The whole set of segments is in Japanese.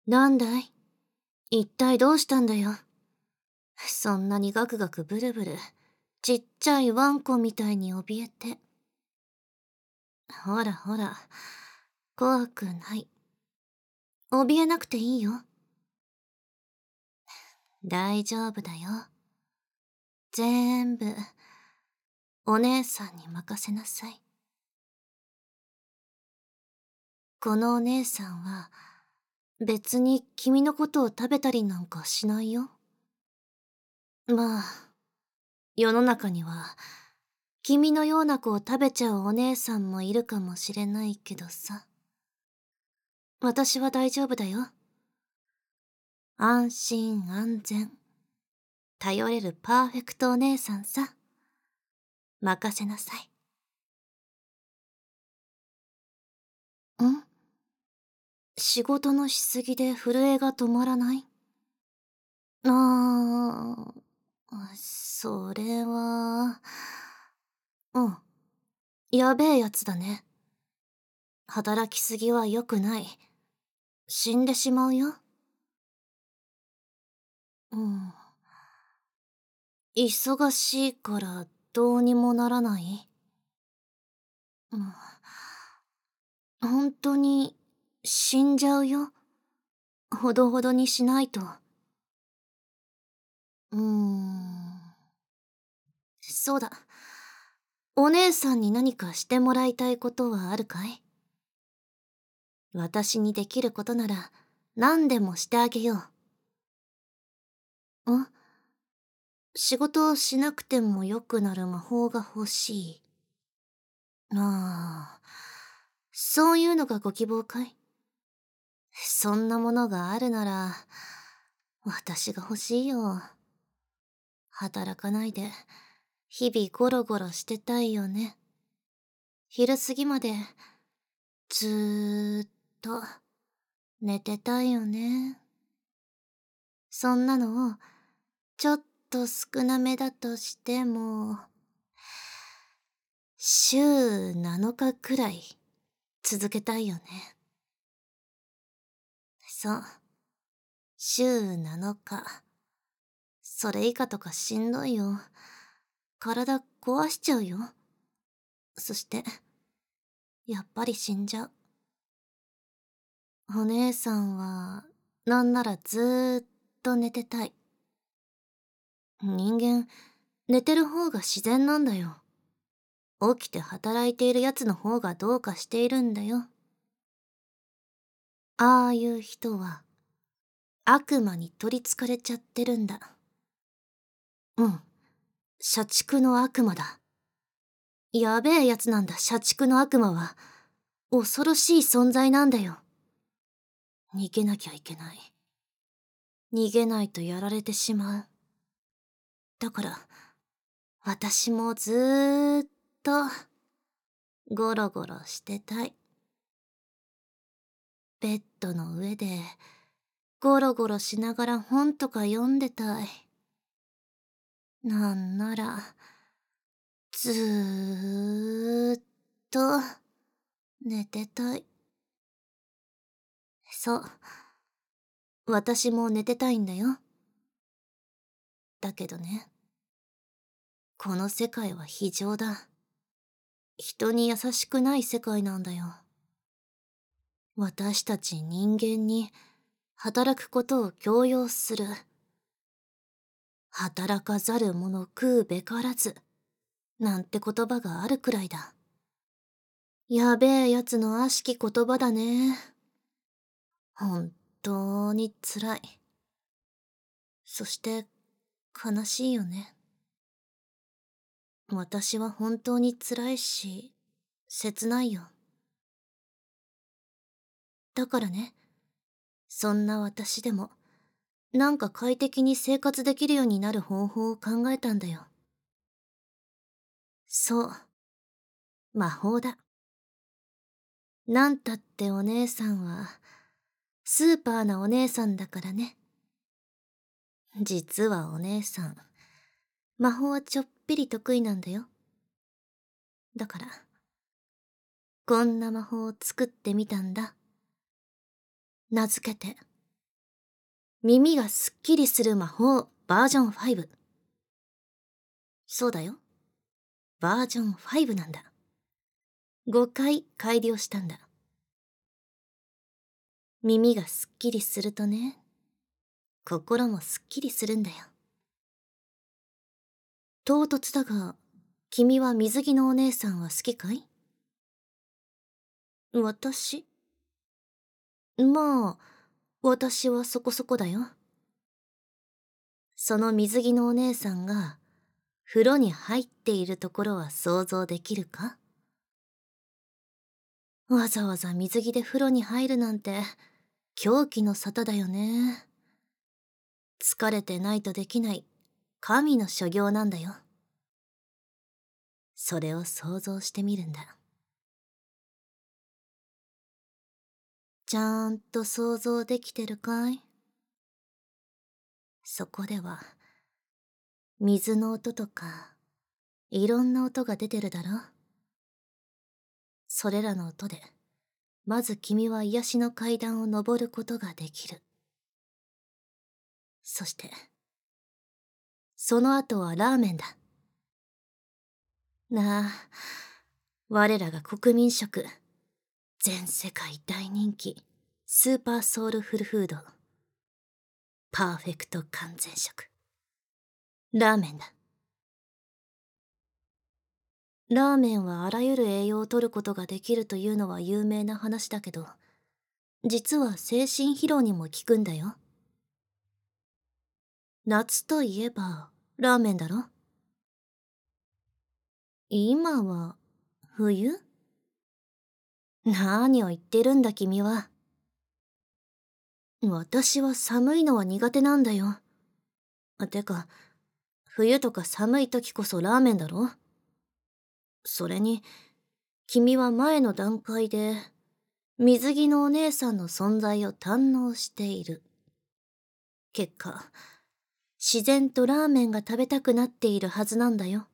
なんだい？一体どうしたんだよ。そんなにガクガクブルブル、ちっちゃいワンコみたいに怯えて。ほらほら、怖くない。怯えなくていいよ。大丈夫だよ。全部、お姉さんに任せなさい。このお姉さんは、別に君のことを食べたりなんかしないよ。まあ、世の中には、君のような子を食べちゃうお姉さんもいるかもしれないけどさ。私は大丈夫だよ。安心安全。頼れるパーフェクトお姉さんさ。任せなさい。仕事のしすぎで震えが止まらない？あそれは、うん、やべえやつだね。働きすぎは良くない。死んでしまうよ。うん。忙しいからどうにもならない？うん。本当に死んじゃうよ。ほどほどにしないと。うーん。そうだ。お姉さんに何かしてもらいたいことはあるかい？私にできることなら何でもしてあげよう。仕事をしなくても良くなる魔法が欲しい。ああ、そういうのがご希望かい？そんなものがあるなら、私が欲しいよ。働かないで、日々ゴロゴロしてたいよね。昼過ぎまで、ずーっと、寝てたいよね。そんなのを、ちょっと少なめだとしても、週7日くらい、続けたいよね。そう。週7日。それ以下とかしんどいよ。体壊しちゃうよ。そして、やっぱり死んじゃう。お姉さんは、なんならずーっと寝てたい。人間、寝てる方が自然なんだよ。起きて働いている奴の方がどうかしているんだよ。ああいう人は、悪魔に取り憑かれちゃってるんだ。うん、社畜の悪魔だ。やべえやつなんだ、社畜の悪魔は。恐ろしい存在なんだよ。逃げなきゃいけない。逃げないとやられてしまう。だから、私もずーっと、ゴロゴロしてたい。ベッドの上で、ゴロゴロしながら本とか読んでたい。なんなら、ずーっと、寝てたい。そう。私も寝てたいんだよ。だけどね、この世界は非常だ。人に優しくない世界なんだよ。私たち人間に働くことを強要する。働かざる者食うべからず。なんて言葉があるくらいだ。やべえやつの悪しき言葉だね。本当に辛い。そして悲しいよね。私は本当に辛いし、切ないよ。だからね、そんな私でも、なんか快適に生活できるようになる方法を考えたんだよ。そう、魔法だ。なんたってお姉さんは、スーパーなお姉さんだからね。実はお姉さん、魔法はちょっぴり得意なんだよ。だから、こんな魔法を作ってみたんだ。名付けて、 耳がすっきりする魔法バージョン5。そうだよ。バージョン5なんだ。5回改良したんだ。耳がすっきりするとね、心もすっきりするんだよ。唐突だが、君は水着のお姉さんは好きかい？私？まあ、私はそこそこだよ。その水着のお姉さんが、風呂に入っているところは想像できるか？わざわざ水着で風呂に入るなんて、狂気の沙汰だよね。疲れてないとできない、神の所業なんだよ。それを想像してみるんだ。ちゃんと想像できてるかい？そこでは、水の音とか、いろんな音が出てるだろ？それらの音で、まず君は癒しの階段を登ることができる。そして、その後はラーメンだ。なあ、我らが国民食、全世界大人気、スーパーソウルフルフード、パーフェクト完全食。ラーメンだ。ラーメンはあらゆる栄養を摂ることができるというのは有名な話だけど、実は精神疲労にも効くんだよ。夏といえばラーメンだろ？今は冬？何を言ってるんだ君は。私は寒いのは苦手なんだよ。てか、冬とか寒い時こそラーメンだろ？それに、君は前の段階で、水着のお姉さんの存在を堪能している。結果、自然とラーメンが食べたくなっているはずなんだよ。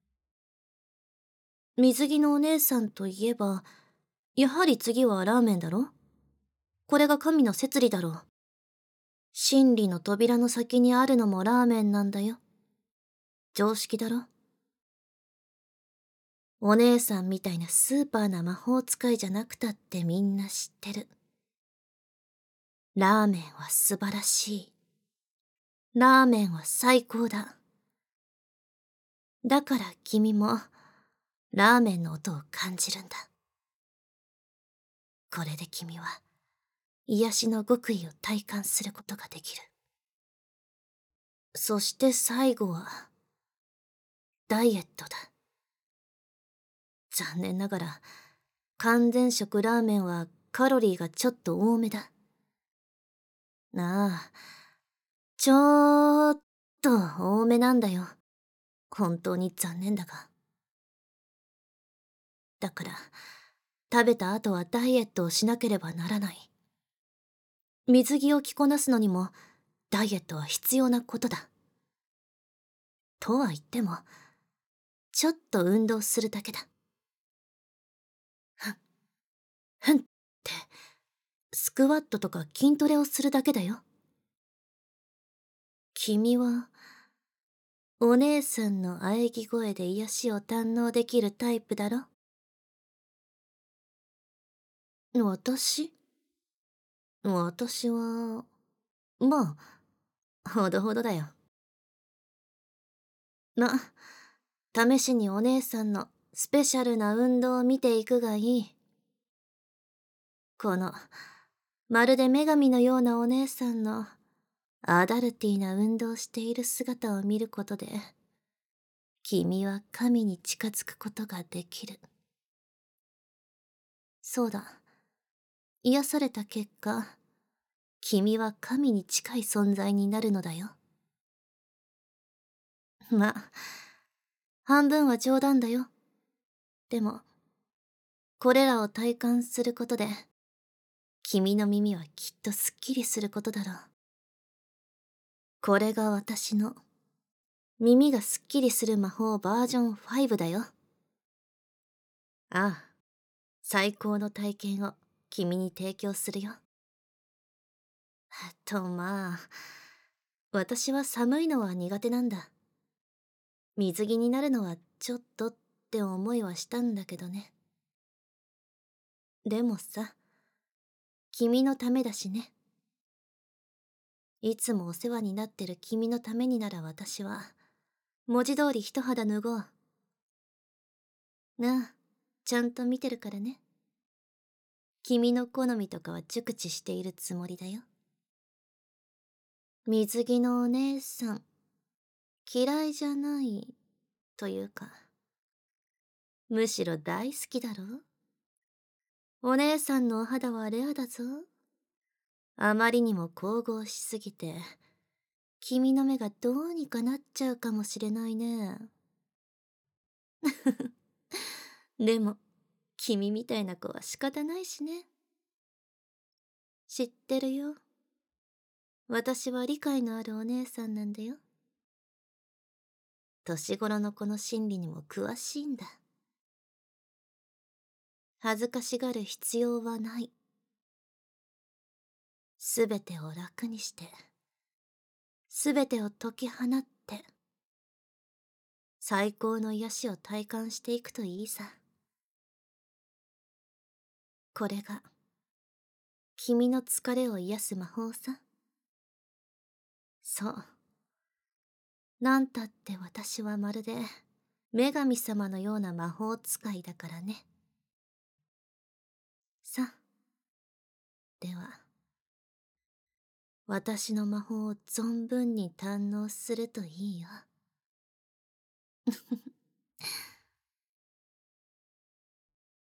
水着のお姉さんといえば、やはり次はラーメンだろ？これが神の摂理だろう。真理の扉の先にあるのもラーメンなんだよ。常識だろ？お姉さんみたいなスーパーな魔法使いじゃなくたってみんな知ってる。ラーメンは素晴らしい。ラーメンは最高だ。だから君も、ラーメンの音を感じるんだ。これで君は、癒しの極意を体感することができる。そして最後は、ダイエットだ。残念ながら、完全食ラーメンはカロリーがちょっと多めだ。なあ、ちょーっと多めなんだよ。本当に残念だが。だから、食べた後はダイエットをしなければならない。水着を着こなすのにも、ダイエットは必要なことだ。とは言っても、ちょっと運動するだけだ。ふん、ふんって、スクワットとか筋トレをするだけだよ。君は、お姉さんの喘ぎ声で癒しを堪能できるタイプだろ？私は、まあ、ほどほどだよ。試しにお姉さんのスペシャルな運動を見ていくがいい。この、まるで女神のようなお姉さんのアダルティーな運動をしている姿を見ることで、君は神に近づくことができる。そうだ。癒された結果、君は神に近い存在になるのだよ。ま、半分は冗談だよ。でも、これらを体感することで、君の耳はきっとすっきりすることだろう。これが私の、耳がすっきりする魔法バージョン5だよ。ああ、最高の体験を君に提供するよ。 まあ、私は寒いのは苦手なんだ。水着になるのはちょっとって思いはしたんだけどね。でもさ、君のためだしね。いつもお世話になってる君のためになら私は、文字通り一肌脱ごう。なあ、ちゃんと見てるからね。君の好みとかは熟知しているつもりだよ。水着のお姉さん、嫌いじゃないというか、むしろ大好きだろ。お姉さんのお肌はレアだぞ。あまりにも神々しすぎて、君の目がどうにかなっちゃうかもしれないね。でも、君みたいな子は仕方ないしね。知ってるよ。私は理解のあるお姉さんなんだよ。年頃の子の心理にも詳しいんだ。恥ずかしがる必要はない。すべてを楽にして、すべてを解き放って、最高の癒しを体感していくといいさ。これが、君の疲れを癒す魔法さ。そう。なんたって私はまるで、女神様のような魔法使いだからね。さ、では、私の魔法を存分に堪能するといいよ。